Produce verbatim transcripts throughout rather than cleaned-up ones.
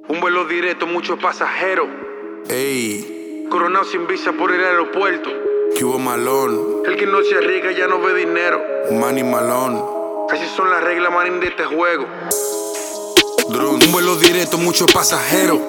Un vuelo directo, muchos pasajeros. Ey, Coronado sin visa por el aeropuerto. que hubo malón, El que no se arriesga ya no ve dinero. Manny Malón, Así son las reglas, manín, de este juego. Drone. Un vuelo directo, muchos pasajeros.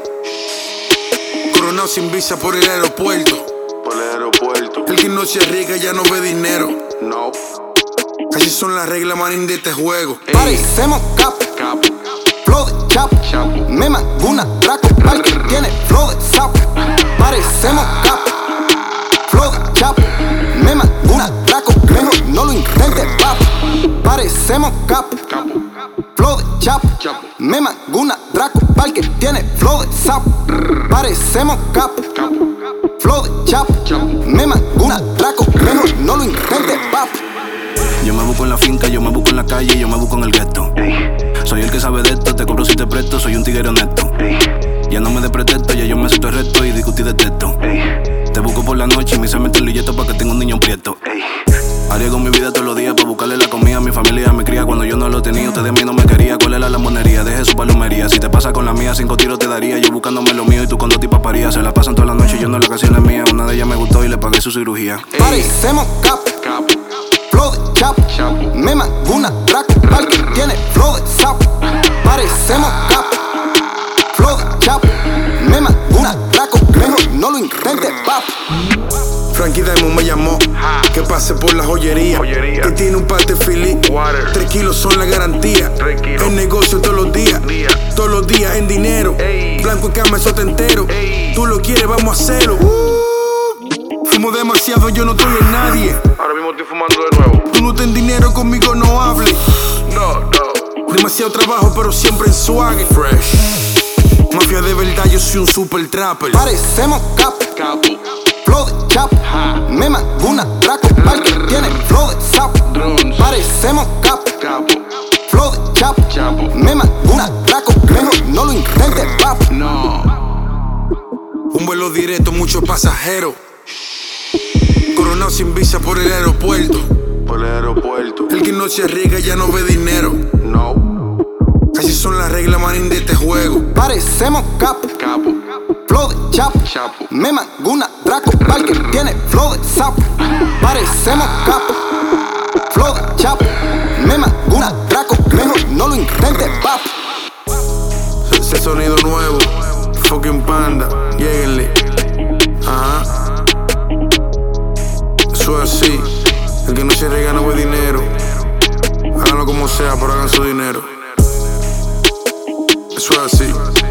Coronado sin visa por el aeropuerto. Por el aeropuerto. El que no se arriesga ya no ve dinero. No. Así son las reglas, manín, de este juego. Ey. Parecemos capo, Capo. flow de chapo. Chapo. Me una draco, pal que tiene flow de sapo. Parecemos capo, flow de chapo. Me una draco, mejor no lo intentes, papo. Parecemos capo, Capo. flow de chapo. Chapo. Me una draco, pal que tiene flow de sapo. Parecemos capo, Capo. flow de chapo. Chapo. Me una draco, mejor no lo intentes, papo. Yo me busco en la finca, yo me busco en la calle, yo me busco en el gueto. Soy el que sabe de esto, te cobro si te presto, soy un tigre honesto. Ya no me de pretexto, ya yo me siento el resto y discutí de texto. Te busco por la noche y me hice meter el yeto pa' que tenga un niño prieto. Arriesgo mi vida todos los días pa' buscarle la comida a mi familia, me cría cuando yo no lo tenía. Ustedes a mí no me quería, ¿cuál es la lamonería? Deje su palomería, si te pasa con la mía, cinco tiros te daría. Yo buscándome lo mío y tú con dos tipas parías. Se la pasan toda la noche y yo no, la canción es mía. Una de ellas me gustó y le pagué su cirugía. Parecemos capo, Capo. flow de chapo. Chapo. Me una draco, pal que tiene flow de sapo. Parecemos capo, flow de chapo. Me una draco, mejor no lo intentes, papo. Frankie Diamond me llamó, que pase por la joyería, Joyería. que tiene un parte Philly. Water. Tres kilos son la garantía. Tres kilos. El negocio todos los días, Día. todos los días en dinero. Ey. Blanco y cama, eso te entero. Ey. Tú lo quieres, vamos a hacerlo. Uh, fumo demasiado, yo no estoy en nadie. Ahora mismo estoy fumando de nuevo. Tú no ten dinero, conmigo no hables. No, no. Demasiado trabajo, pero siempre en swag. Fresh. Mafia de verdad, yo soy un super trapper. Parecemos capo, Capo. flow de chapo. Me una draco, pal que tiene flow de sapo. Drones. Parecemos capo, Capo. flow de chapo. Chapo. Me una draco, mejor no lo intentes, papo. No. Un vuelo directo, muchos pasajeros. Coronado sin visa por el aeropuerto. Por el aeropuerto. El que no se arriesga ya no ve dinero. No. Así son las reglas, manín, de este juego. Parecemos capo, Capo. flow de chapo. Chapo. Me una draco, pal que tiene flow de sapo. Parecemos capo, flow de chapo. Me una draco, mejor no lo intentes, papo. Ese sonido nuevo, fucking panda, lléguenle. Ajá. Eso es así. El que no se arriesga no ve dinero. Háganlo como sea, pero hagan su dinero. Eso es así.